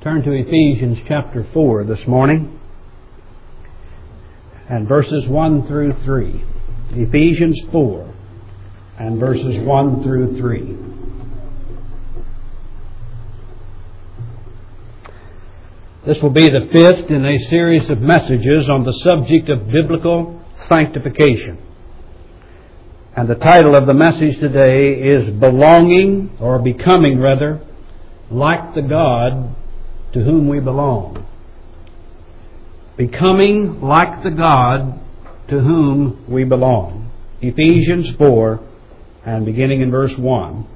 Turn to Ephesians chapter 4 this morning and verses 1 through 3. Ephesians 4 and verses 1 through 3. This will be the fifth in a series of messages on the subject of biblical sanctification. And the title of the message today is Belonging, or Becoming rather, like the God to whom we belong. Becoming like the God to whom we belong. Ephesians 4 and beginning in verse 1.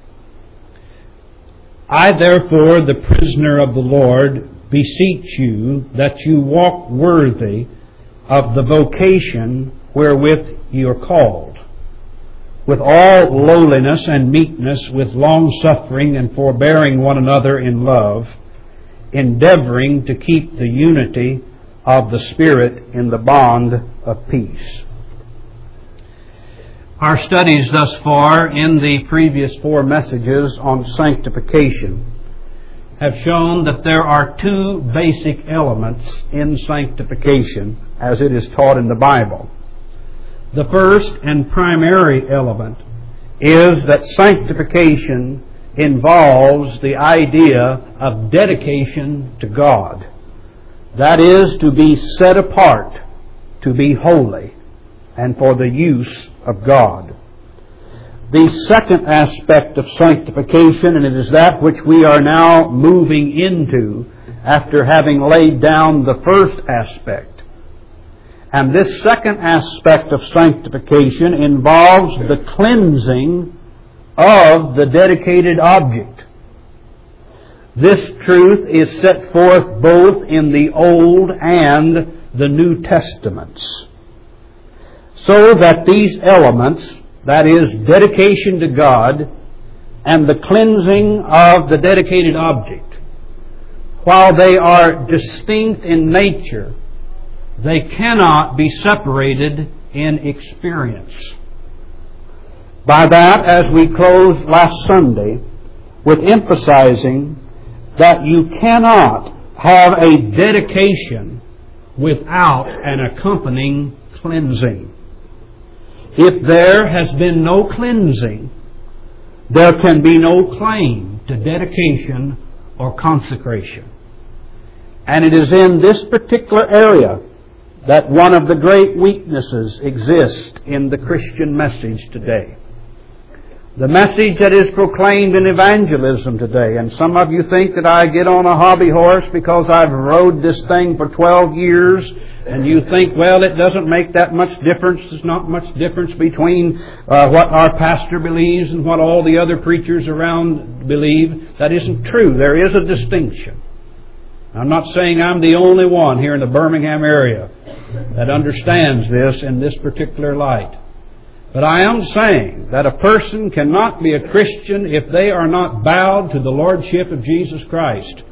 I therefore, the prisoner of the Lord, beseech you that you walk worthy of the vocation wherewith you are called, with all lowliness and meekness, with long-suffering and forbearing one another in love, endeavoring to keep the unity of the Spirit in the bond of peace. Our studies thus far in the previous four messages on sanctification have shown that there are two basic elements in sanctification as it is taught in the Bible. The first and primary element is that sanctification involves the idea of dedication to God. That is, to be set apart, to be holy, and for the use of God. The second aspect of sanctification, and it is that which we are now moving into after having laid down the first aspect. And this second aspect of sanctification involves the cleansing of the dedicated object. This truth is set forth both in the Old and the New Testaments. So that these elements, that is, dedication to God and the cleansing of the dedicated object, while they are distinct in nature, they cannot be separated in experience. By that, as we closed last Sunday, with emphasizing that you cannot have a dedication without an accompanying cleansing. If there has been no cleansing, there can be no claim to dedication or consecration. And it is in this particular area that one of the great weaknesses exists in the Christian message today. The message that is proclaimed in evangelism today, and some of you think that I get on a hobby horse because I've rode this thing for 12 years, and you think, well, it doesn't make that much difference. There's not much difference between what our pastor believes and what all the other preachers around believe. That isn't true. There is a distinction. I'm not saying I'm the only one here in the Birmingham area that understands this in this particular light. But I am saying that a person cannot be a Christian if they are not bowed to the Lordship of Jesus Christ.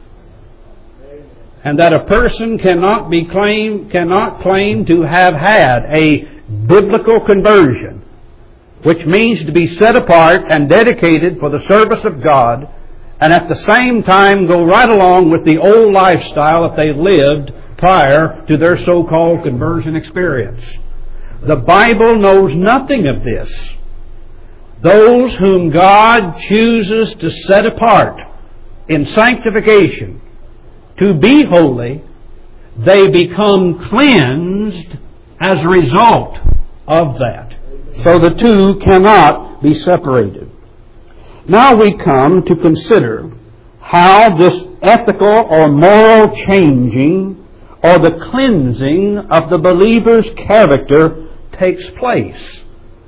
And that a person cannot claim to have had a biblical conversion, which means to be set apart and dedicated for the service of God, and at the same time go right along with the old lifestyle that they lived prior to their so-called conversion experience. The Bible knows nothing of this. Those whom God chooses to set apart in sanctification to be holy, they become cleansed as a result of that. So the two cannot be separated. Now we come to consider how this ethical or moral changing or the cleansing of the believer's character takes place.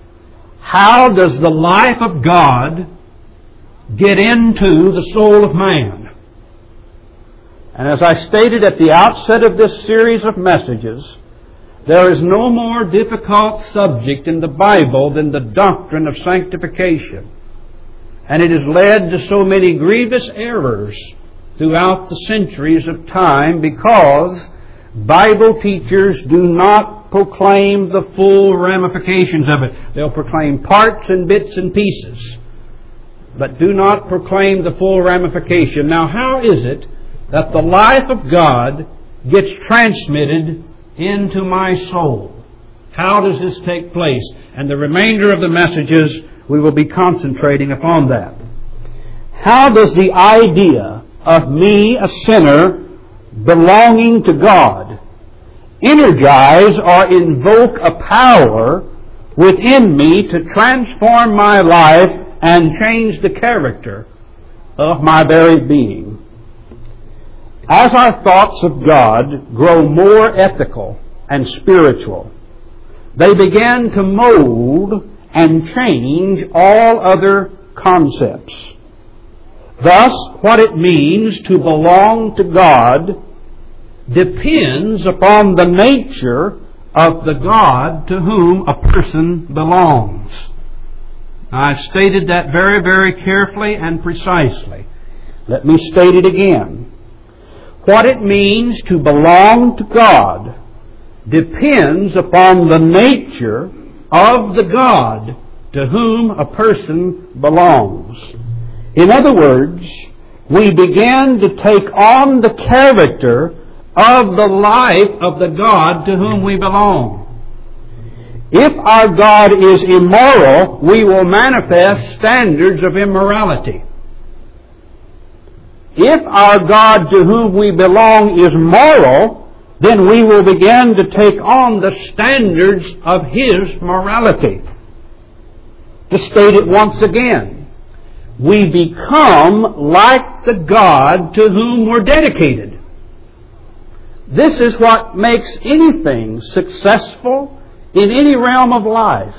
How does the life of God get into the soul of man? And as I stated at the outset of this series of messages, there is no more difficult subject in the Bible than the doctrine of sanctification. And it has led to so many grievous errors throughout the centuries of time because Bible teachers do not proclaim the full ramifications of it. They'll proclaim parts and bits and pieces, but do not proclaim the full ramification. Now, how is it that the life of God gets transmitted into my soul. How does this take place? And the remainder of the messages, we will be concentrating upon that. How does the idea of me, a sinner, belonging to God, energize or invoke a power within me to transform my life and change the character of my very being? As our thoughts of God grow more ethical and spiritual, they begin to mold and change all other concepts. Thus, what it means to belong to God depends upon the nature of the God to whom a person belongs. I've stated that very, very carefully and precisely. Let me state it again. What it means to belong to God depends upon the nature of the God to whom a person belongs. In other words, we begin to take on the character of the life of the God to whom we belong. If our God is immoral, we will manifest standards of immorality. If our God to whom we belong is moral, then we will begin to take on the standards of His morality. To state it once again, we become like the God to whom we're dedicated. This is what makes anything successful in any realm of life.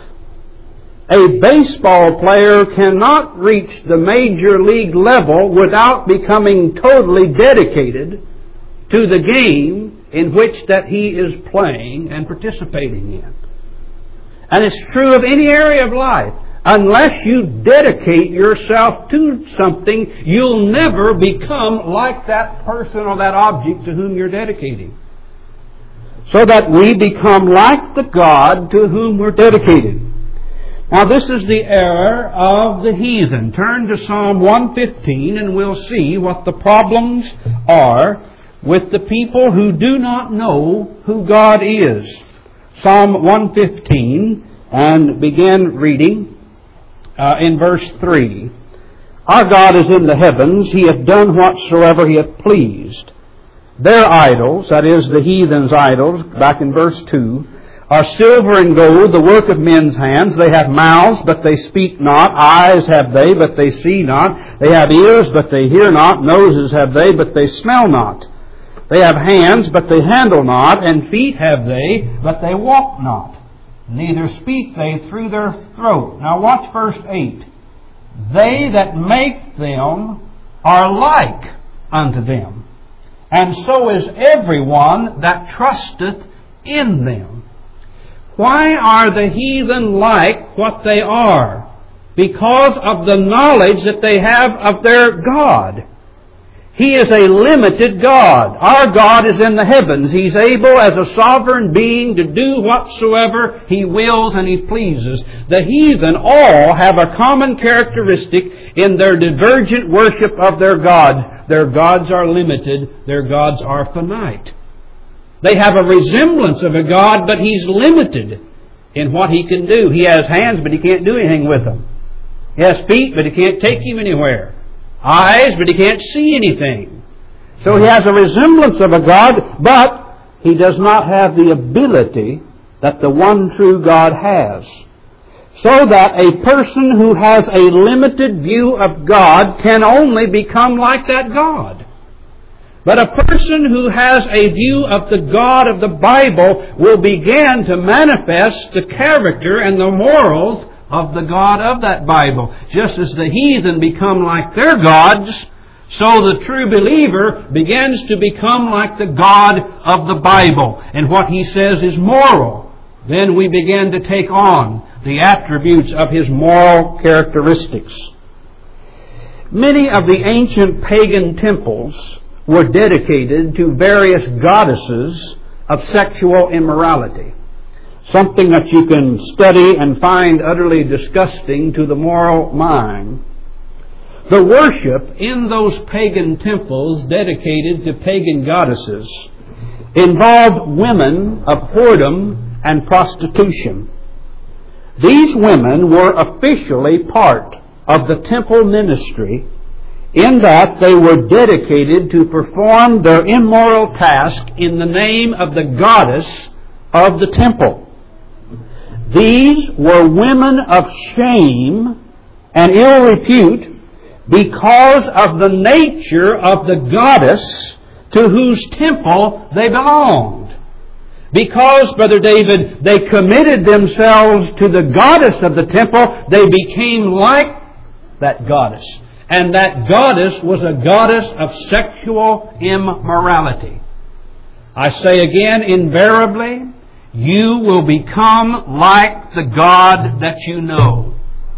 A baseball player cannot reach the major league level without becoming totally dedicated to the game in which that he is playing and participating in. And it's true of any area of life. Unless you dedicate yourself to something, you'll never become like that person or that object to whom you're dedicating. So that we become like the God to whom we're dedicated. Now this is the error of the heathen. Turn to Psalm 115 and we'll see what the problems are with the people who do not know who God is. Psalm 115, and begin reading in verse 3. Our God is in the heavens, He hath done whatsoever He hath pleased. Their idols, that is the heathen's idols, back in verse 2, are silver and gold, the work of men's hands. They have mouths, but they speak not. Eyes have they, but they see not. They have ears, but they hear not. Noses have they, but they smell not. They have hands, but they handle not, and feet have they, but they walk not. Neither speak they through their throat. Now watch verse 8. They that make them are like unto them, and so is everyone that trusteth in them. Why are the heathen like what they are? Because of the knowledge that they have of their God. He is a limited God. Our God is in the heavens. He's able as a sovereign being to do whatsoever He wills and He pleases. The heathen all have a common characteristic in their divergent worship of their gods. Their gods are limited. Their gods are finite. They have a resemblance of a God, but He's limited in what He can do. He has hands, but He can't do anything with them. He has feet, but He can't take Him anywhere. Eyes, but He can't see anything. So He has a resemblance of a God, but He does not have the ability that the one true God has. So that a person who has a limited view of God can only become like that God. But a person who has a view of the God of the Bible will begin to manifest the character and the morals of the God of that Bible. Just as the heathen become like their gods, so the true believer begins to become like the God of the Bible. And what he says is moral. Then we begin to take on the attributes of His moral characteristics. Many of the ancient pagan temples were dedicated to various goddesses of sexual immorality. Something that you can study and find utterly disgusting to the moral mind. The worship in those pagan temples dedicated to pagan goddesses involved women of whoredom and prostitution. These women were officially part of the temple ministry in that they were dedicated to perform their immoral task in the name of the goddess of the temple. These were women of shame and ill repute because of the nature of the goddess to whose temple they belonged. Because, Brother David, they committed themselves to the goddess of the temple, they became like that goddess. And that goddess was a goddess of sexual immorality. I say again, invariably, you will become like the God that you know.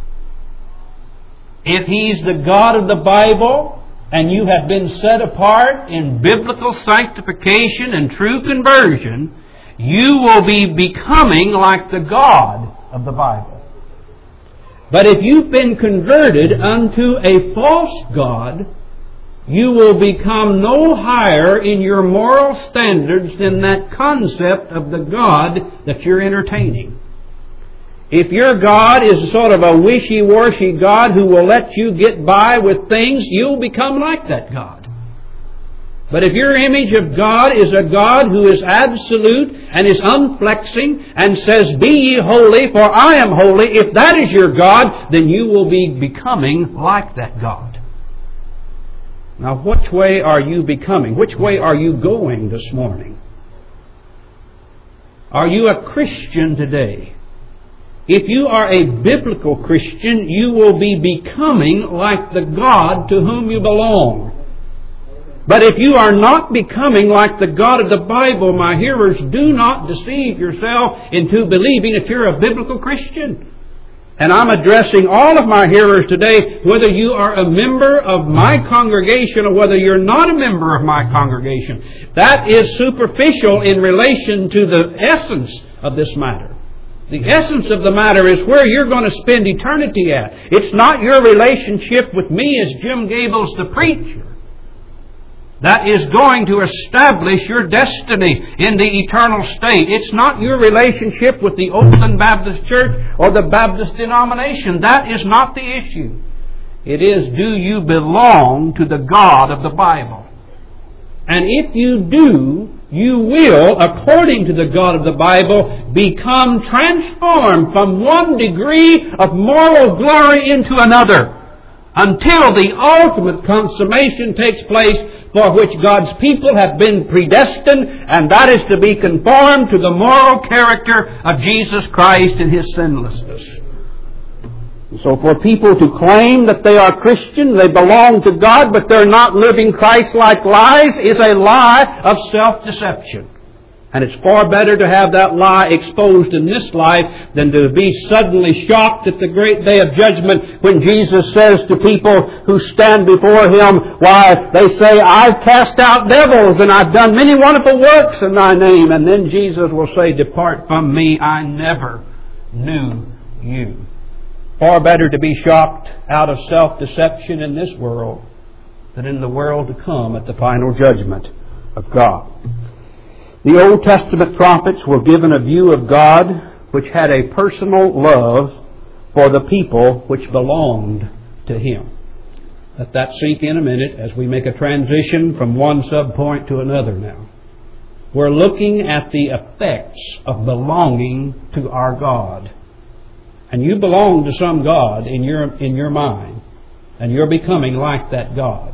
If He's the God of the Bible, and you have been set apart in biblical sanctification and true conversion, you will be becoming like the God of the Bible. But if you've been converted unto a false God, you will become no higher in your moral standards than that concept of the God that you're entertaining. If your God is sort of a wishy-washy God who will let you get by with things, you'll become like that God. But if your image of God is a God who is absolute and is unflexing and says, "Be ye holy, for I am holy," if that is your God, then you will be becoming like that God. Now, which way are you becoming? Which way are you going this morning? Are you a Christian today? If you are a biblical Christian, you will be becoming like the God to whom you belong. But if you are not becoming like the God of the Bible, my hearers, do not deceive yourself into believing that you're a biblical Christian. And I'm addressing all of my hearers today, whether you are a member of my congregation or whether you're not a member of my congregation. That is superficial in relation to the essence of this matter. The essence of the matter is where you're going to spend eternity at. It's not your relationship with me as Jim Gables the preacher that is going to establish your destiny in the eternal state. It's not your relationship with the Oakland Baptist Church or the Baptist denomination. That is not the issue. It is, do you belong to the God of the Bible? And if you do, you will, according to the God of the Bible, become transformed from one degree of moral glory into another, until the ultimate consummation takes place, for which God's people have been predestined, and that is to be conformed to the moral character of Jesus Christ in His sinlessness. So for people to claim that they are Christian, they belong to God, but they're not living Christ-like lives, is a lie of self-deception. And it's far better to have that lie exposed in this life than to be suddenly shocked at the great day of judgment when Jesus says to people who stand before Him, why, they say, "I've cast out devils and I've done many wonderful works in Thy name." And then Jesus will say, "Depart from me, I never knew you." Far better to be shocked out of self-deception in this world than in the world to come at the final judgment of God. The Old Testament prophets were given a view of God which had a personal love for the people which belonged to Him. Let that sink in a minute as we make a transition from one subpoint to another now. We're looking at the effects of belonging to our God. And you belong to some God in your mind, and you're becoming like that God.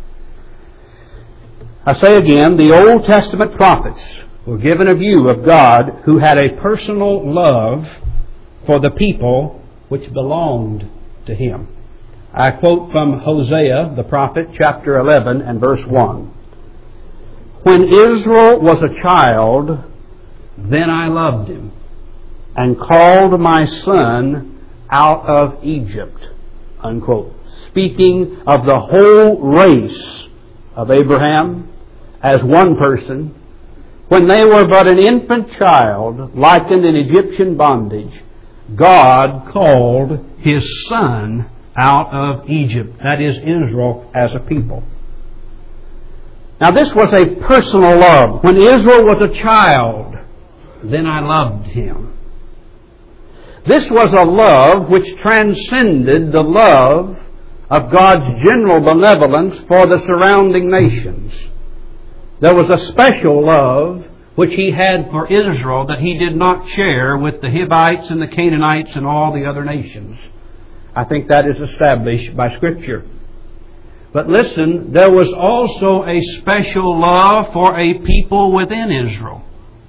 I say again, the Old Testament prophets were given a view of God who had a personal love for the people which belonged to Him. I quote from Hosea, the prophet, chapter 11 and verse 1. "When Israel was a child, then I loved him, and called my son out of Egypt," unquote. Speaking of the whole race of Abraham as one person, when they were but an infant child, likened in Egyptian bondage, God called His Son out of Egypt. That is, Israel as a people. Now this was a personal love. When Israel was a child, then I loved him. This was a love which transcended the love of God's general benevolence for the surrounding nations. There was a special love which he had for Israel that he did not share with the Hivites and the Canaanites and all the other nations. I think that is established by Scripture. But listen, there was also a special love for a people within Israel.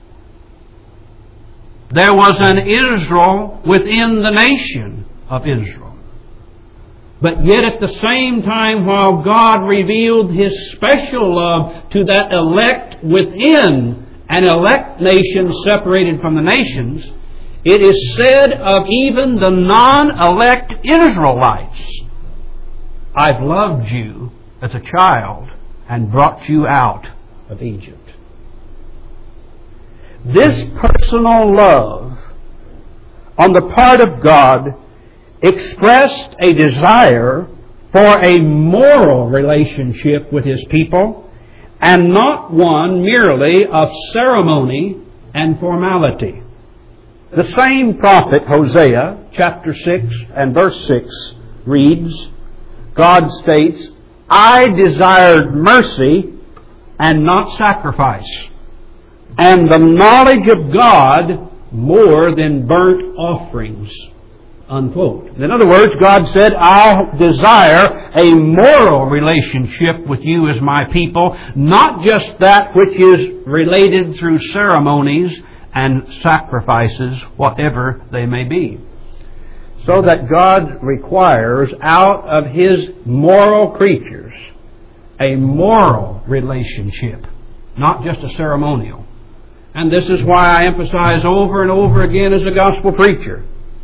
There was an Israel within the nation of Israel. But yet at the same time, while God revealed His special love to that elect within an elect nation separated from the nations, it is said of even the non-elect Israelites, I've loved you as a child and brought you out of Egypt. This personal love on the part of God expressed a desire for a moral relationship with His people, and not one merely of ceremony and formality. The same prophet, Hosea, chapter 6 and verse 6, reads, God states, I desired mercy and not sacrifice, and the knowledge of God more than burnt offerings. Unquote. In other words, God said, I desire a moral relationship with you as my people, not just that which is related through ceremonies and sacrifices, whatever they may be. So that God requires out of His moral creatures a moral relationship, not just a ceremonial. And this is why I emphasize over and over again as a gospel preacher,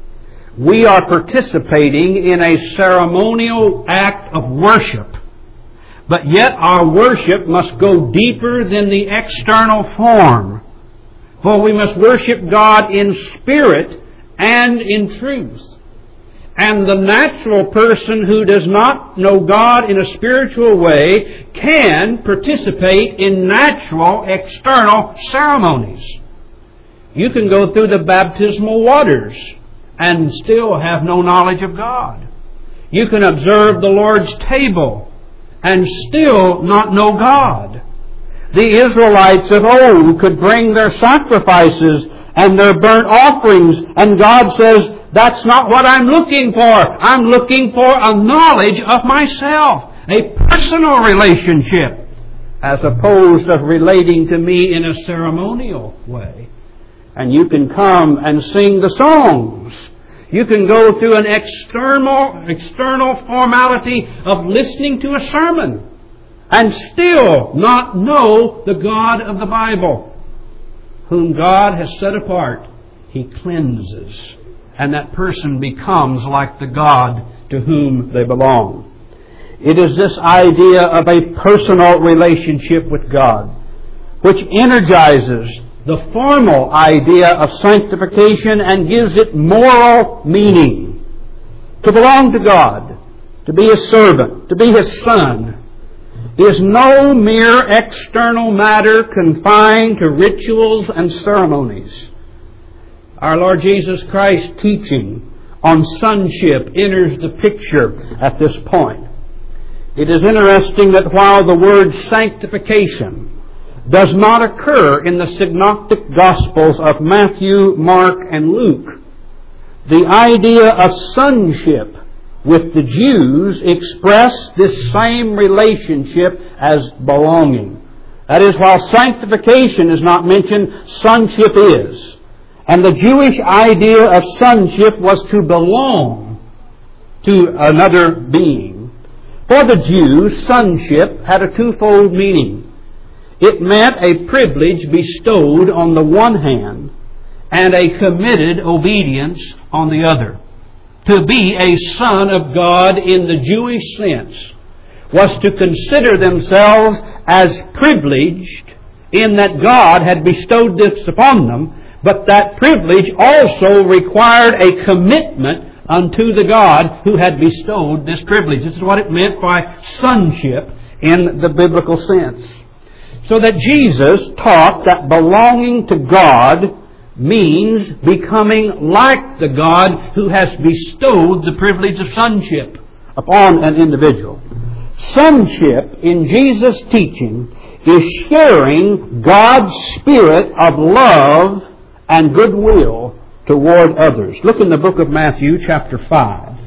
we are participating in a ceremonial act of worship, but yet our worship must go deeper than the external form. For we must worship God in spirit and in truth. And the natural person who does not know God in a spiritual way can participate in natural external ceremonies. You can go through the baptismal waters and still have no knowledge of God. You can observe the Lord's table and still not know God. The Israelites of old could bring their sacrifices and their burnt offerings, and God says, that's not what I'm looking for. I'm looking for a knowledge of myself, a personal relationship, as opposed to relating to me in a ceremonial way. And you can come and sing the songs. You can go through an external formality of listening to a sermon and still not know the God of the Bible. Whom God has set apart, He cleanses. And that person becomes like the God to whom they belong. It is this idea of a personal relationship with God which energizes the formal idea of sanctification and gives it moral meaning. To belong to God, to be His servant, to be His son, is no mere external matter confined to rituals and ceremonies. Our Lord Jesus Christ's teaching on sonship enters the picture at this point. It is interesting that while the word sanctification does not occur in the synoptic Gospels of Matthew, Mark, and Luke, the idea of sonship with the Jews express this same relationship as belonging. That is, while sanctification is not mentioned, sonship is. And the Jewish idea of sonship was to belong to another being. For the Jews, sonship had a twofold meaning. It meant a privilege bestowed on the one hand and a committed obedience on the other. To be a son of God in the Jewish sense was to consider themselves as privileged in that God had bestowed this upon them, but that privilege also required a commitment unto the God who had bestowed this privilege. This is what it meant by sonship in the biblical sense. So that Jesus taught that belonging to God means becoming like the God who has bestowed the privilege of sonship upon an individual. Sonship in Jesus' teaching is sharing God's spirit of love and goodwill toward others. Look in the book of Matthew chapter 5.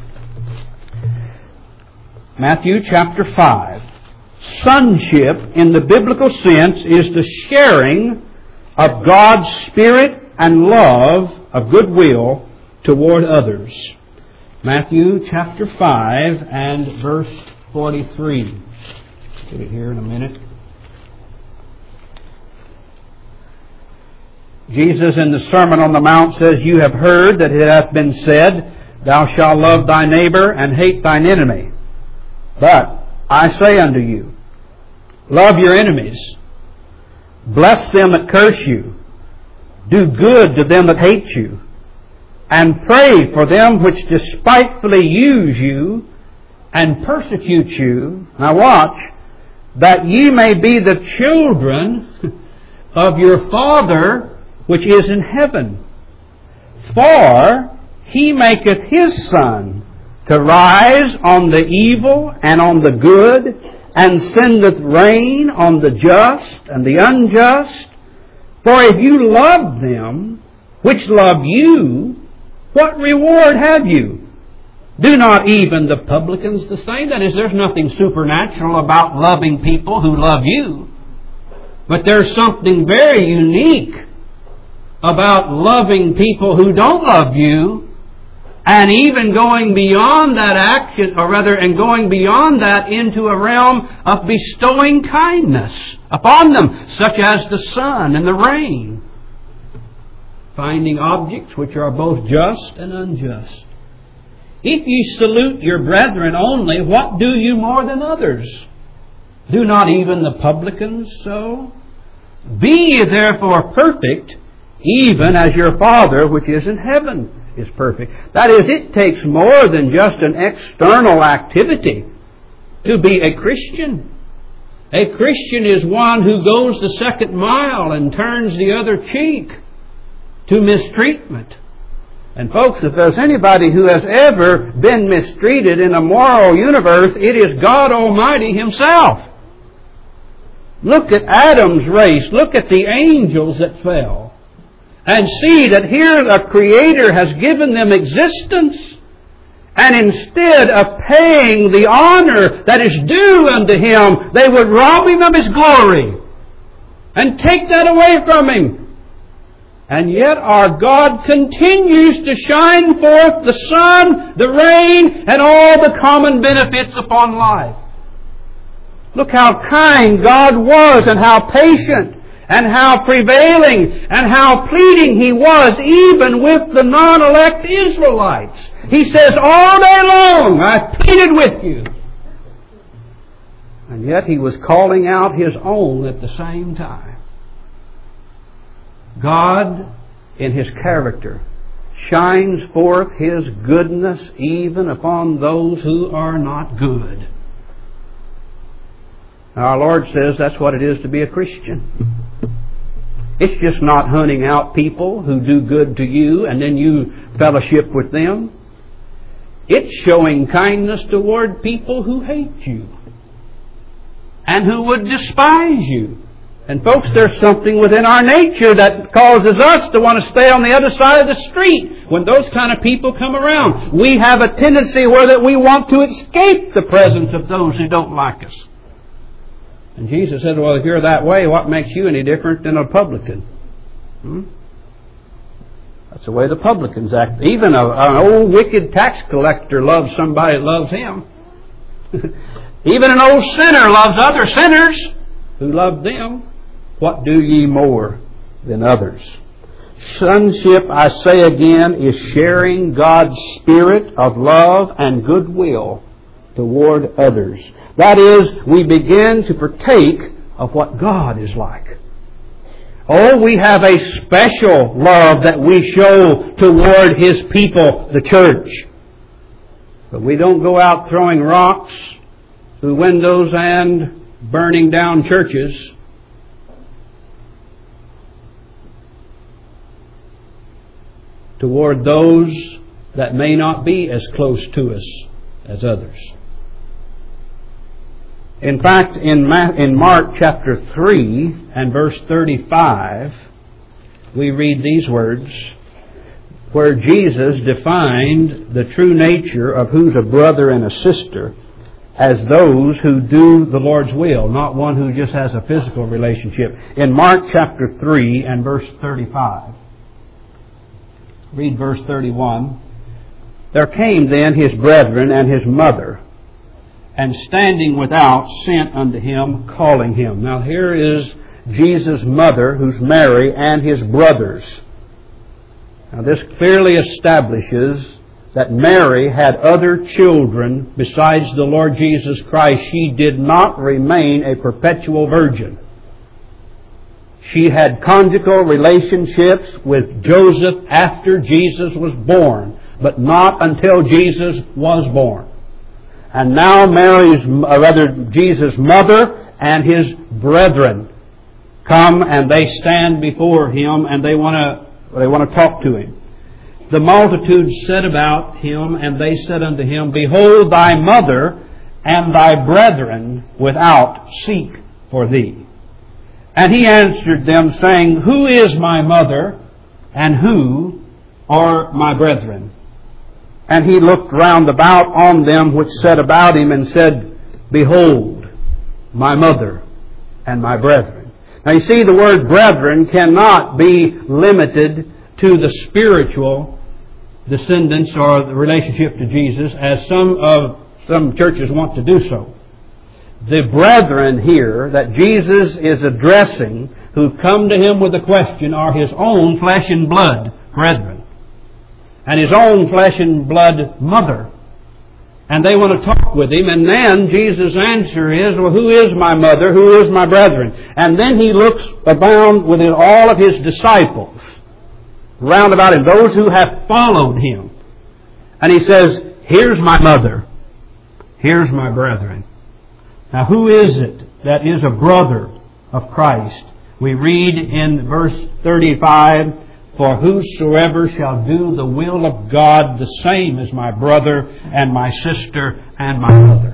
Matthew chapter 5. Sonship in the biblical sense is the sharing of God's spirit and love of goodwill toward others. Matthew chapter 5 and verse 43. Get it here in a minute. Jesus in the Sermon on the Mount says, "You have heard that it hath been said, Thou shalt love thy neighbor and hate thine enemy. But I say unto you, love your enemies. Bless them that curse you. Do good to them that hate you. And pray for them which despitefully use you and persecute you." Now watch. "That ye may be the children of your Father which is in heaven. For He maketh His sun to rise on the evil and on the good, and sendeth rain on the just and the unjust. For if you love them which love you, what reward have you? Do not even the publicans the same?" That is, there's nothing supernatural about loving people who love you. But there's something very unique about loving people who don't love you, and even going beyond that action, or rather, and going beyond that into a realm of bestowing kindness upon them, such as the sun and the rain, finding objects which are both just and unjust. "If ye salute your brethren only, what do you more than others? Do not even the publicans so? Be ye therefore perfect, even as your Father which is in heaven is perfect." That is, it takes more than just an external activity to be a Christian. A Christian is one who goes the second mile and turns the other cheek to mistreatment. And folks, if there's anybody who has ever been mistreated in a moral universe, it is God Almighty Himself. Look at Adam's race. Look at the angels that fell. And see that here the Creator has given them existence. And instead of paying the honor that is due unto Him, they would rob Him of His glory and take that away from Him. And yet our God continues to shine forth the sun, the rain, and all the common benefits upon life. Look how kind God was, and how patient, and how prevailing, and how pleading He was, even with the non-elect Israelites. He says, "All day long I pleaded with you." And yet He was calling out His own at the same time. God, in His character, shines forth His goodness even upon those who are not good. Our Lord says that's what it is to be a Christian. It's just not hunting out people who do good to you and then you fellowship with them. It's showing kindness toward people who hate you and who would despise you. And folks, there's something within our nature that causes us to want to stay on the other side of the street when those kind of people come around. We have a tendency where that we want to escape the presence of those who don't like us. And Jesus said, "Well, if you're that way, what makes you any different than a publican?" That's the way the publicans act. Even an old wicked tax collector loves somebody that loves him. Even an old sinner loves other sinners who love them. What do ye more than others? Sonship, I say again, is sharing God's spirit of love and goodwill toward others. That is, we begin to partake of what God is like. Oh, we have a special love that we show toward His people, the church. But we don't go out throwing rocks through windows and burning down churches. Toward those that may not be as close to us as others. In fact, in Mark chapter 3 and verse 35, we read these words, where Jesus defined the true nature of who's a brother and a sister as those who do the Lord's will, not one who just has a physical relationship. In Mark chapter 3 and verse 35, read verse 31. There came then his brethren and his mother, and standing without sent unto him, calling him. Now here is Jesus' mother, who's Mary, and his brothers. Now this clearly establishes that Mary had other children besides the Lord Jesus Christ. She did not remain a perpetual virgin. She had conjugal relationships with Joseph after Jesus was born, but not until Jesus was born. And now Jesus' mother and his brethren come and they stand before him and they want to talk to him. The multitude said about him, and they said unto him, Behold, thy mother and thy brethren without seek for thee. And he answered them, saying, Who is my mother, and who are my brethren? And he looked round about on them which said about him, and said, Behold, my mother and my brethren. Now you see, the word brethren cannot be limited to the spiritual descendants or the relationship to Jesus, as some churches want to do so. The brethren here that Jesus is addressing, who come to him with a question, are his own flesh and blood brethren, and his own flesh and blood mother. And they want to talk with him, and then Jesus' answer is, Well, who is my mother? Who is my brethren? And then he looks around within all of his disciples round about him, those who have followed him. And he says, Here's my mother. Here's my brethren. Now who is it that is a brother of Christ? We read in verse 35, For whosoever shall do the will of God, the same is my brother and my sister and my mother.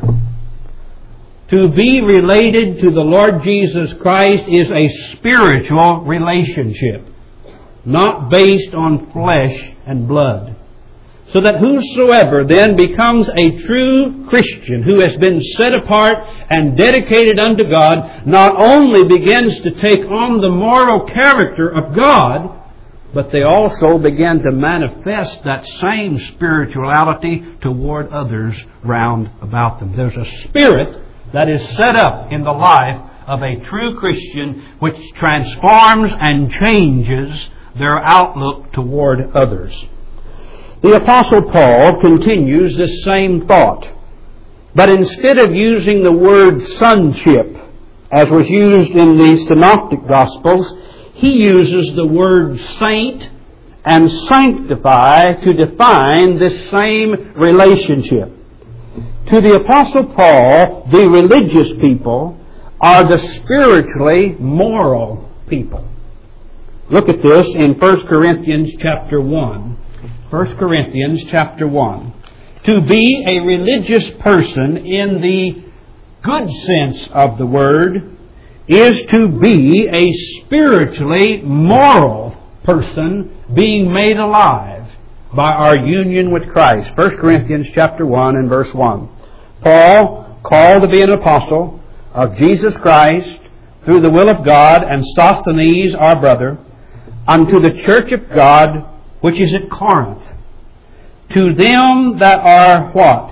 To be related to the Lord Jesus Christ is a spiritual relationship, not based on flesh and blood. So that whosoever then becomes a true Christian who has been set apart and dedicated unto God, not only begins to take on the moral character of God, but they also begin to manifest that same spirituality toward others round about them. There's a spirit that is set up in the life of a true Christian which transforms and changes their outlook toward others. The Apostle Paul continues this same thought, but instead of using the word sonship, as was used in the Synoptic Gospels, he uses the word saint and sanctify to define this same relationship. To the Apostle Paul, the religious people are the spiritually moral people. Look at this in 1 Corinthians chapter 1. 1 Corinthians chapter 1. To be a religious person in the good sense of the word is to be a spiritually moral person being made alive by our union with Christ. 1 Corinthians chapter 1 and verse 1. Paul, called to be an apostle of Jesus Christ through the will of God, and Sosthenes our brother, unto the church of God which is at Corinth, to them that are what?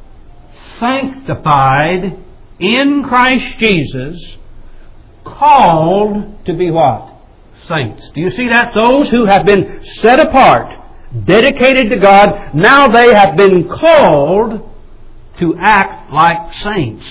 Sanctified in Christ Jesus, called to be what? Saints. Do you see that? Those who have been set apart, dedicated to God, now they have been called to act like saints.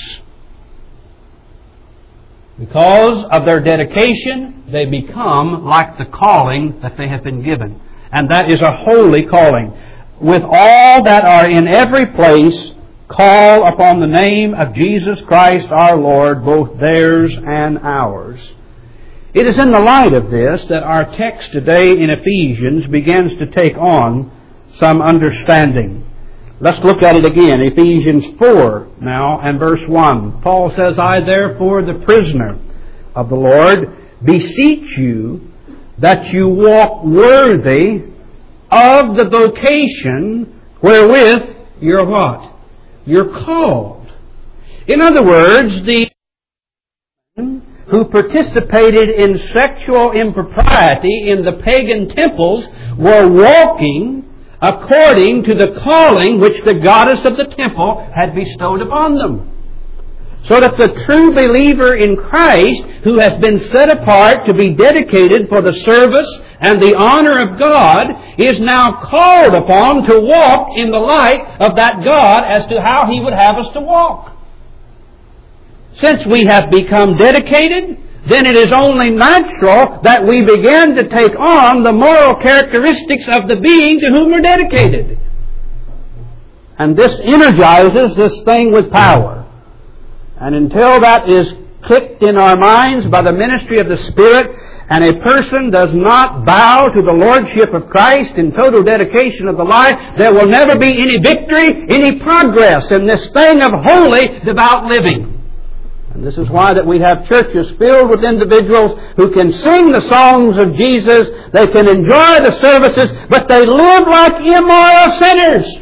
Because of their dedication, they become like the calling that they have been given. And that is a holy calling. with all that are in every place call upon the name of Jesus Christ our Lord, both theirs and ours. It is in the light of this that our text today in Ephesians begins to take on some understanding. Let's look at it again. Ephesians 4 now and verse 1. Paul says, I therefore, the prisoner of the Lord, beseech you that you walk worthy of the vocation wherewith you're what? You're called. In other words, the who participated in sexual impropriety in the pagan temples were walking according to the calling which the goddess of the temple had bestowed upon them. So that the true believer in Christ, who has been set apart to be dedicated for the service and the honor of God, is now called upon to walk in the light of that God as to how He would have us to walk. Since we have become dedicated, then it is only natural that we begin to take on the moral characteristics of the being to whom we're dedicated. And this energizes this thing with power. And until that is clicked in our minds by the ministry of the Spirit, and a person does not bow to the Lordship of Christ in total dedication of the life, there will never be any victory, any progress in this thing of holy, devout living. And this is why that we have churches filled with individuals who can sing the songs of Jesus, they can enjoy the services, but they live like immoral sinners.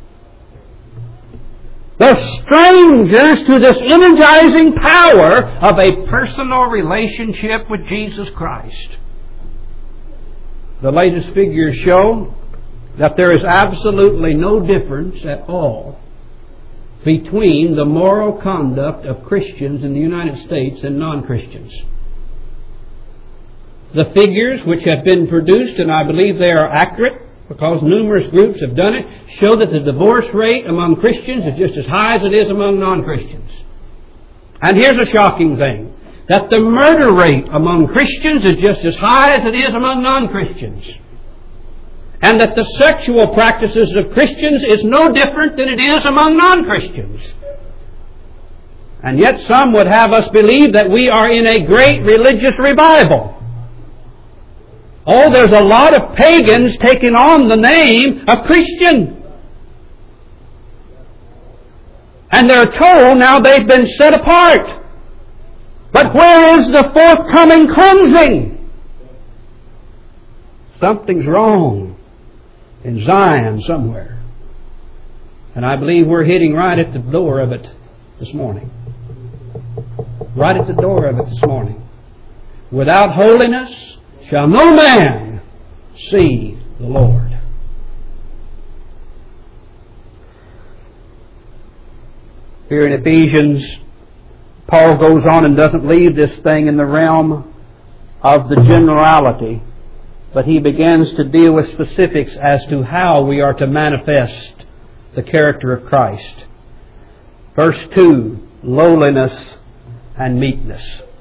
They're strangers to this energizing power of a personal relationship with Jesus Christ. The latest figures show that there is absolutely no difference at all between the moral conduct of Christians in the United States and non-Christians. The figures which have been produced, and I believe they are accurate because numerous groups have done it, show that the divorce rate among Christians is just as high as it is among non-Christians. And here's a shocking thing, that the murder rate among Christians is just as high as it is among non-Christians. And that the sexual practices of Christians is no different than it is among non-Christians. And yet some would have us believe that we are in a great religious revival. Oh, there's a lot of pagans taking on the name of Christian. And they're told now they've been set apart. But where is the forthcoming cleansing? Something's wrong in Zion somewhere. And I believe we're hitting right at the door of it this morning. Right at the door of it this morning. Without holiness shall no man see the Lord. Here in Ephesians, Paul goes on and doesn't leave this thing in the realm of the generality, but he begins to deal with specifics as to how we are to manifest the character of Christ. Verse 2, lowliness and meekness.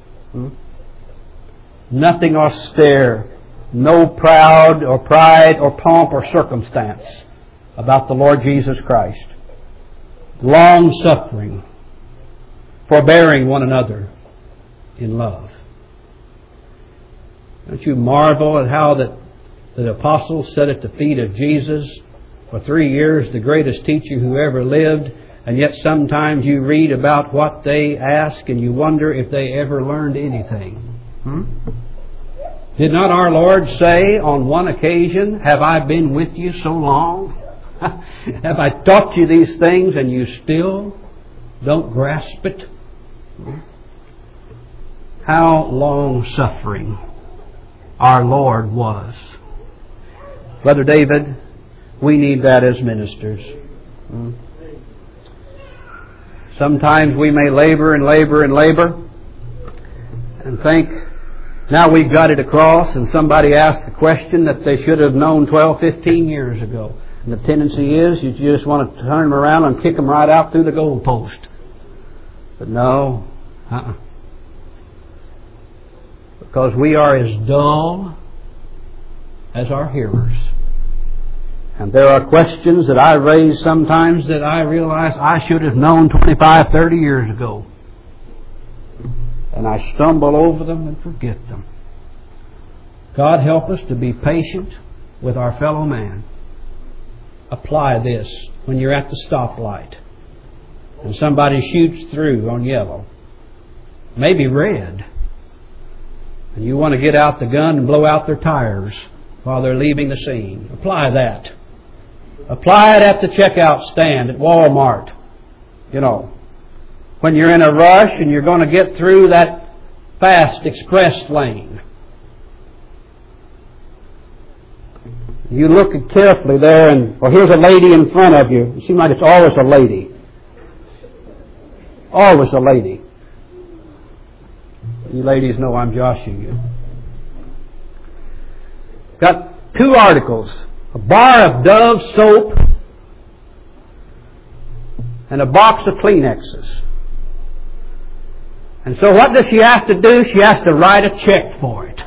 Nothing austere, no proud or pride or pomp or circumstance about the Lord Jesus Christ. Long-suffering, forbearing one another in love. Don't you marvel at how that the apostles sat at the feet of Jesus for 3 years, the greatest teacher who ever lived, and yet sometimes you read about what they ask and you wonder if they ever learned anything. Did not our Lord say on one occasion, have I been with you so long? Have I taught you these things and you still don't grasp it? How long-suffering our Lord was. Brother David, we need that as ministers. Sometimes we may labor and labor and labor and think, now we've got it across, and somebody asked a question that they should have known 12, 15 years ago. And the tendency is you just want to turn them around and kick them right out through the goalpost. But no, because we are as dull as our hearers. And there are questions that I raise sometimes that I realize I should have known 25, 30 years ago. And I stumble over them and forget them. God help us to be patient with our fellow man. Apply this when you're at the stoplight and somebody shoots through on yellow, maybe red, and you want to get out the gun and blow out their tires while they're leaving the scene. Apply that. Apply it at the checkout stand at Walmart. You know, when you're in a rush and you're going to get through that fast express lane. You look carefully there and, well, here's a lady in front of you. It seems like it's always a lady. Always a lady. You ladies know I'm joshing you. Got 2 articles. A bar of Dove soap and a box of Kleenexes. And so what does she have to do? She has to write a check for it.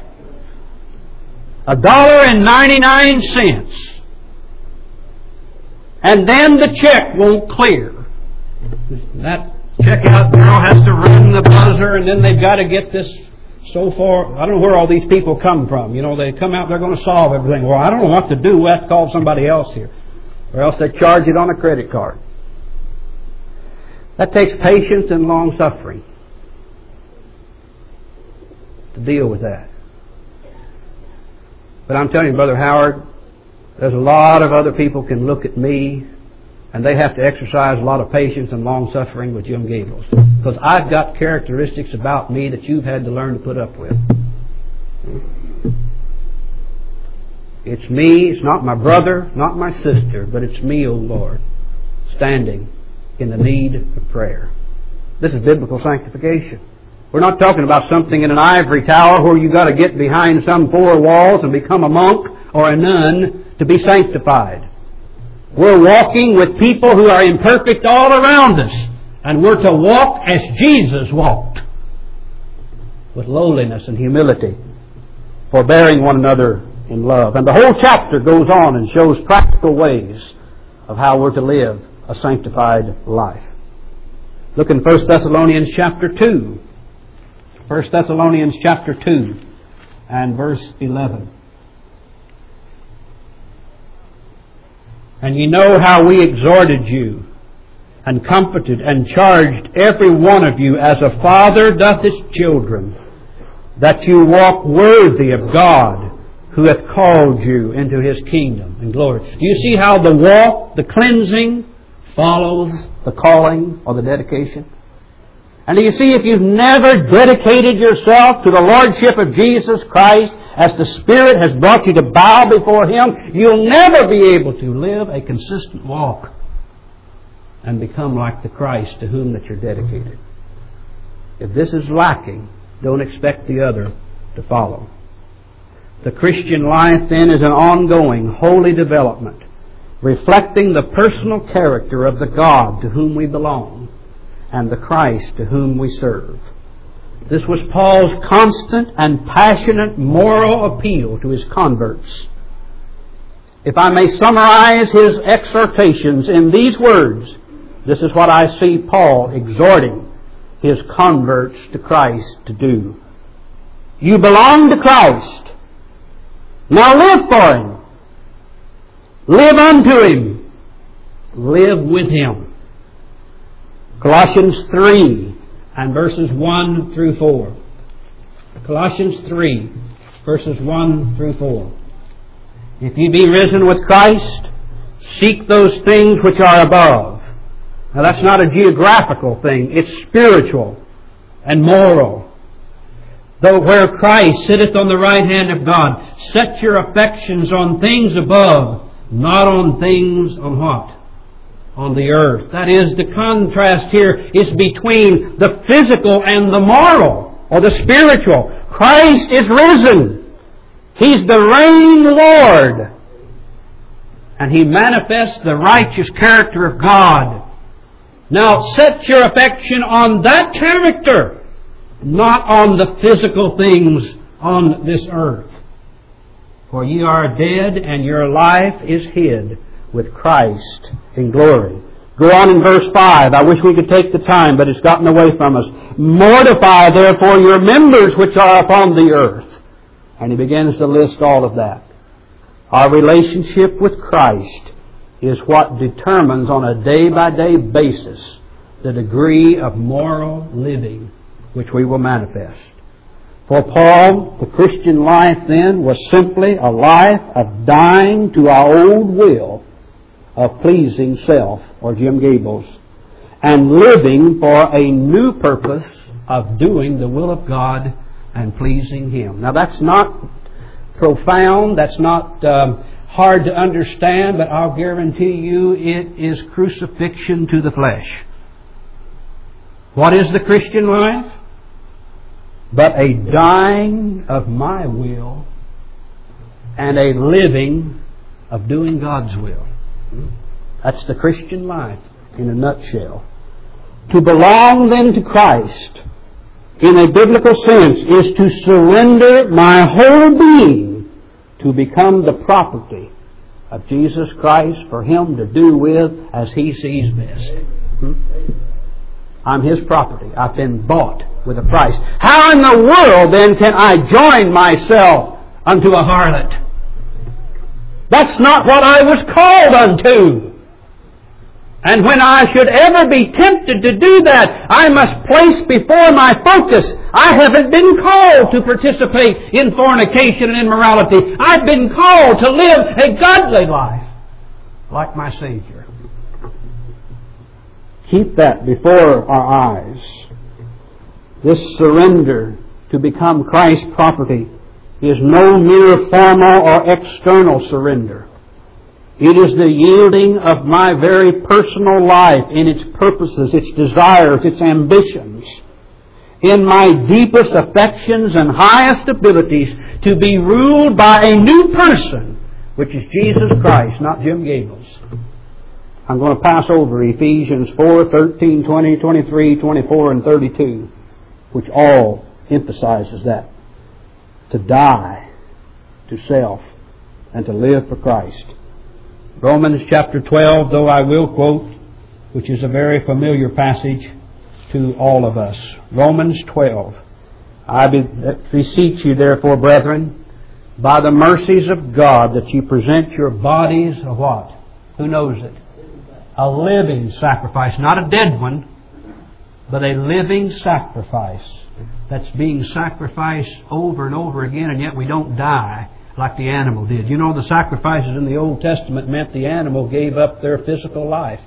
$1.99. And then the check won't clear. That checkout girl has to ring the buzzer, and then they've got to get this so far. I don't know where all these people come from. You know, they come out, they're going to solve everything. Well, I don't know what to do. We'll have to call somebody else here. Or else they charge it on a credit card. That takes patience and long suffering to deal with that. But I'm telling you, Brother Howard, there's a lot of other people can look at me and they have to exercise a lot of patience and long suffering with Jim Gables. Because I've got characteristics about me that you've had to learn to put up with. It's me, it's not my brother, not my sister, but it's me, O Lord, standing in the need of prayer. This is biblical sanctification. We're not talking about something in an ivory tower where you've got to get behind some 4 walls and become a monk or a nun to be sanctified. We're walking with people who are imperfect all around us. And we're to walk as Jesus walked. With lowliness and humility. Forbearing one another in love. And the whole chapter goes on and shows practical ways of how we're to live a sanctified life. Look in 1 Thessalonians chapter 2. 1 Thessalonians chapter 2 and verse 11. And ye know how we exhorted you and comforted and charged every one of you as a father doth his children, that you walk worthy of God who hath called you into His kingdom and glory. Do you see how the walk, the cleansing, follows the calling or the dedication? And do you see, if you've never dedicated yourself to the Lordship of Jesus Christ as the Spirit has brought you to bow before Him, you'll never be able to live a consistent walk and become like the Christ to whom that you're dedicated. If this is lacking, don't expect the other to follow. The Christian life then is an ongoing, holy development, reflecting the personal character of the God to whom we belong and the Christ to whom we serve. This was Paul's constant and passionate moral appeal to his converts. If I may summarize his exhortations in these words, this is what I see Paul exhorting his converts to Christ to do. You belong to Christ. Now live for Him. Live unto Him. Live with Him. Colossians 3 and verses 1 through 4. Colossians 3 verses 1 through 4. If ye be risen with Christ, seek those things which are above. Now that's not a geographical thing. It's spiritual and moral. Though where Christ sitteth on the right hand of God, set your affections on things above, not on things on what? On the earth. That is, the contrast here is between the physical and the moral, or the spiritual. Christ is risen. He's the reigning Lord. And He manifests the righteous character of God. Now set your affection on that character, not on the physical things on this earth. For ye are dead, and your life is hid with Christ in glory. Go on in verse 5. I wish we could take the time, but it's gotten away from us. Mortify therefore your members which are upon the earth. And he begins to list all of that. Our relationship with Christ is what determines on a day-by-day basis the degree of moral living which we will manifest. For Paul, the Christian life then was simply a life of dying to our old will of pleasing self, or Jim Gables, and living for a new purpose of doing the will of God and pleasing Him. Now that's not profound, that's not hard to understand, but I'll guarantee you it is crucifixion to the flesh. What is the Christian life? But a dying of my will and a living of doing God's will. That's the Christian life in a nutshell. To belong then to Christ, in a biblical sense, is to surrender my whole being to become the property of Jesus Christ for Him to do with as He sees best. I'm His property. I've been bought with a price. How in the world then can I join myself unto a harlot? That's not what I was called unto. And when I should ever be tempted to do that, I must place before my focus, I haven't been called to participate in fornication and immorality. I've been called to live a godly life like my Savior. Keep that before our eyes. This surrender to become Christ's property is no mere formal or external surrender. It is the yielding of my very personal life in its purposes, its desires, its ambitions, in my deepest affections and highest abilities to be ruled by a new person, which is Jesus Christ, not Jim Gables. I'm going to pass over Ephesians 4, 13, 20, 23, 24, and 32, which all emphasizes that. To die to self and to live for Christ. Romans chapter 12, though I will quote, which is a very familiar passage to all of us. Romans 12. I beseech you, therefore, brethren, by the mercies of God, that you present your bodies a what? Who knows it? A living sacrifice, not a dead one, but a living sacrifice that's being sacrificed over and over again, and yet we don't die like the animal did. You know, the sacrifices in the Old Testament meant the animal gave up their physical life.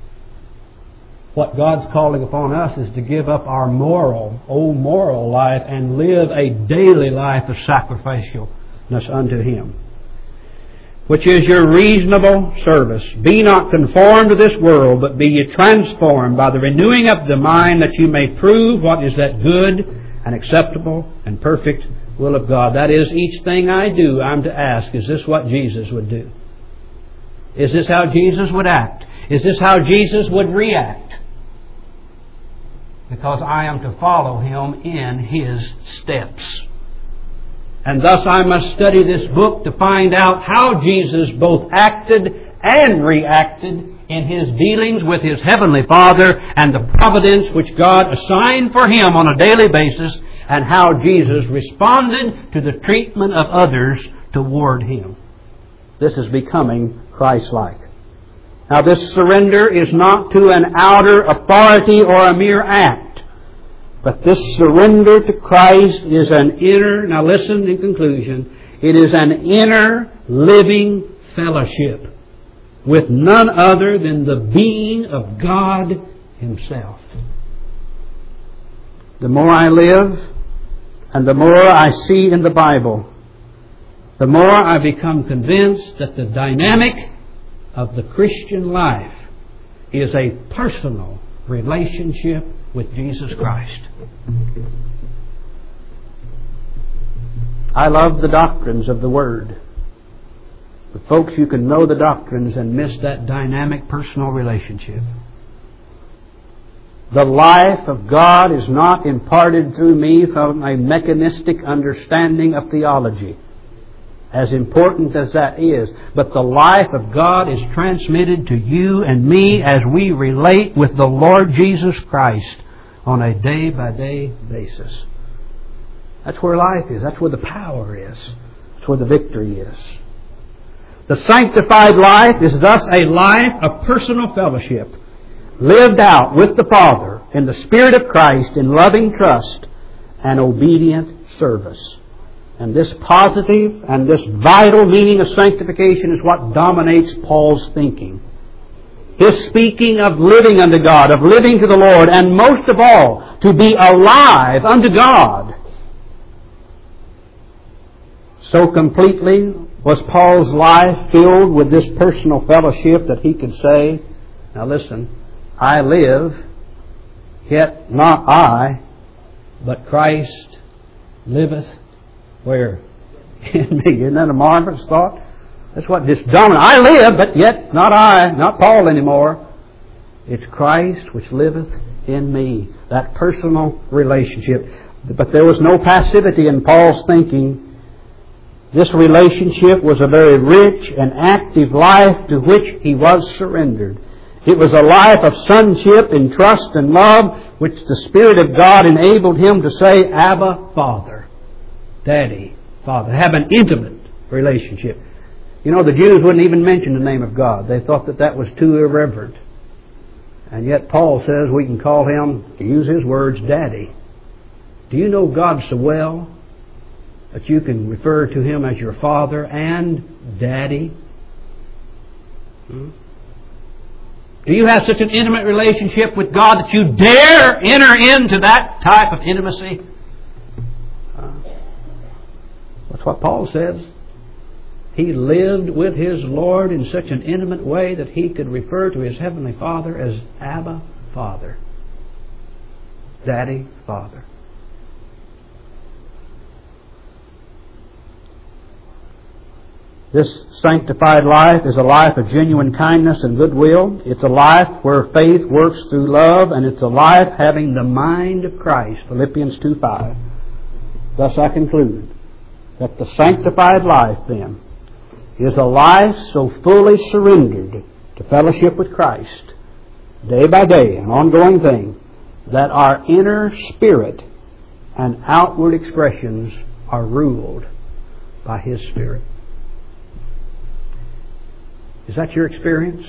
What God's calling upon us is to give up our old moral life and live a daily life of sacrificialness unto Him, which is your reasonable service. Be not conformed to this world, but be ye transformed by the renewing of the mind, that you may prove what is that good and acceptable and perfect will of God. That is, each thing I do, I'm to ask, is this what Jesus would do? Is this how Jesus would act? Is this how Jesus would react? Because I am to follow Him in His steps. And thus I must study this book to find out how Jesus both acted and reacted in His dealings with His Heavenly Father and the providence which God assigned for Him on a daily basis, and how Jesus responded to the treatment of others toward Him. This is becoming Christ-like. Now this surrender is not to an outer authority or a mere act, but this surrender to Christ is an inner, now listen in conclusion, it is an inner living fellowship with none other than the being of God Himself. The more I live and the more I see in the Bible, the more I become convinced that the dynamic of the Christian life is a personal relationship with Jesus Christ. I love the doctrines of the Word. But folks, you can know the doctrines and miss that dynamic personal relationship. The life of God is not imparted through me from a mechanistic understanding of theology as important as that is. But the life of God is transmitted to you and me as we relate with the Lord Jesus Christ on a day-by-day basis. That's where life is. That's where the power is. That's where the victory is. The sanctified life is thus a life of personal fellowship, lived out with the Father in the Spirit of Christ in loving trust and obedient service. And this positive and this vital meaning of sanctification is what dominates Paul's thinking. His speaking of living unto God, of living to the Lord, and most of all, to be alive unto God. So completely was Paul's life filled with this personal fellowship that he could say, now listen, I live, yet not I, but Christ liveth where? In me. Isn't that a marvelous thought? That's what just dominates. I live, but yet not I, not Paul anymore. It's Christ which liveth in me. That personal relationship. But there was no passivity in Paul's thinking. This relationship was a very rich and active life to which he was surrendered. It was a life of sonship in trust and love, which the Spirit of God enabled him to say, Abba, Father, Daddy, Father. Have an intimate relationship. You know, the Jews wouldn't even mention the name of God. They thought that that was too irreverent. And yet Paul says we can call Him, to use his words, Daddy. Do you know God so well that you can refer to Him as your Father and Daddy? Do you have such an intimate relationship with God that you dare enter into that type of intimacy? That's what Paul says. He lived with his Lord in such an intimate way that he could refer to his Heavenly Father as Abba, Father. Daddy, Father. This sanctified life is a life of genuine kindness and goodwill. It's a life where faith works through love, and it's a life having the mind of Christ. Philippians 2:5. Thus I conclude that the sanctified life, then, is a life so fully surrendered to fellowship with Christ, day by day, an ongoing thing, that our inner spirit and outward expressions are ruled by His Spirit. Is that your experience?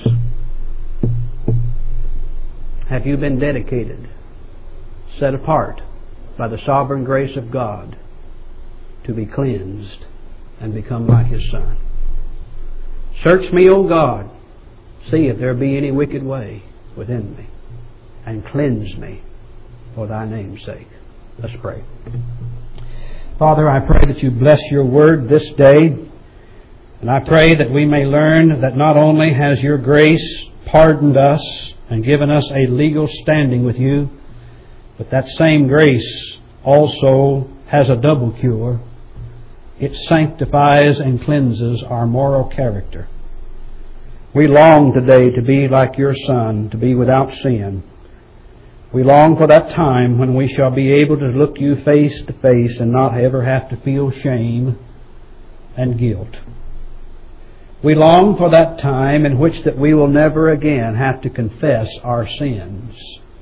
Have you been dedicated, set apart by the sovereign grace of God to be cleansed and become like His Son? Search me, O God, see if there be any wicked way within me, and cleanse me for Thy name's sake. Let's pray. Father, I pray that You bless Your word this day. And I pray that we may learn that not only has Your grace pardoned us and given us a legal standing with You, but that same grace also has a double cure. It sanctifies and cleanses our moral character. We long today to be like Your Son, to be without sin. We long for that time when we shall be able to look You face to face and not ever have to feel shame and guilt. We long for that time in which that we will never again have to confess our sins,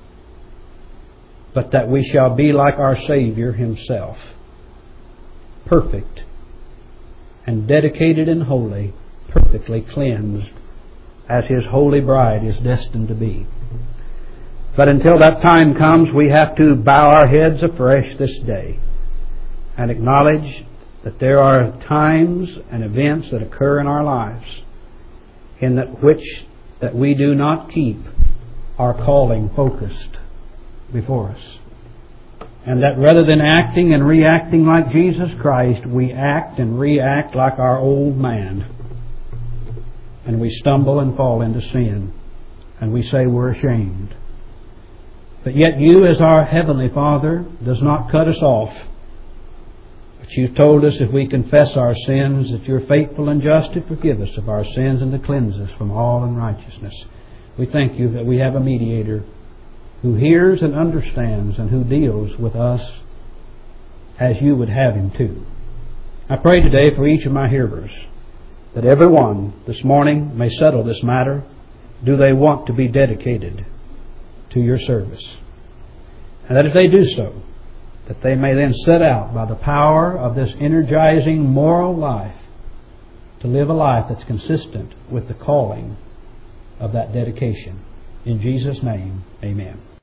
but that we shall be like our Savior Himself, perfect and dedicated and holy, perfectly cleansed, as His holy bride is destined to be. But until that time comes, we have to bow our heads afresh this day and acknowledge that there are times and events that occur in our lives in which we do not keep our calling focused before us. And that rather than acting and reacting like Jesus Christ, we act and react like our old man. And we stumble and fall into sin. And we say we're ashamed. But yet You, as our Heavenly Father, does not cut us off. But You've told us if we confess our sins, that You're faithful and just to forgive us of our sins and to cleanse us from all unrighteousness. We thank You that we have a mediator who hears and understands and who deals with us as You would have Him to. I pray today for each of my hearers that everyone this morning may settle this matter. Do they want to be dedicated to your service? And that if they do so, that they may then set out by the power of this energizing moral life to live a life that's consistent with the calling of that dedication. In Jesus' name, amen.